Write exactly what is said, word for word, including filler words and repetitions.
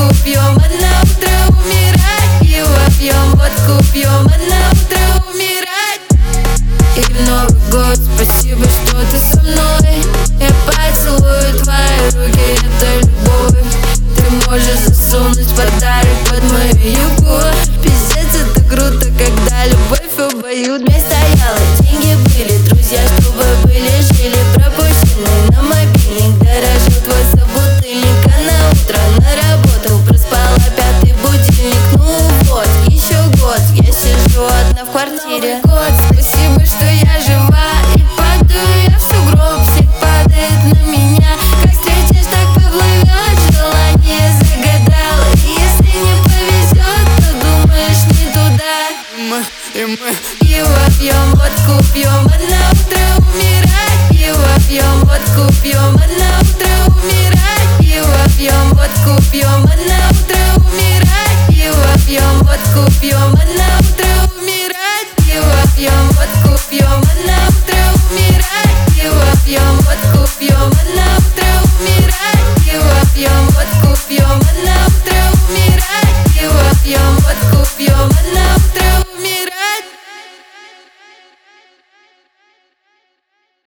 водку пьем, а на утро умирать. Пиво пьем, водку пьем, а на утро умирать. И в Новый год спасибо, что ты со мной. Я поцелую твои руки, это любовь. Ты можешь засунуть подарок под мою юбку. Пиздец, это круто, когда любовь обоюдная. Стояла, деньги были, друзья, чтобы были, жили. Пропущенный на мобильник, дорожил твой собутыльник. А на утро на работу проспала пятый будильник. Ну вот, еще год, я сижу одна в квартире. Год, спасибо, что я жива. И падаю я в сугроб, снег падает на меня. Как встретишь, так поплывет, желание загадал. И если не повезет, то думаешь не туда. И мы, и мы Пиво пьем, водку пьем, а на утро умирать. Пиво пьем, водку пьем, а на утро умирать. Пиво пьем, водку пьем, а на утро умирать. Пиво пьем, водку пьем, а на утро умирать. Пиво пьем, водку пьем, а на утро умирать. Пиво пьем, водку пьем, а на утро умирать. Пиво пьем, водку пьем, а на утро умирать. Пиво пьем, водку пьем.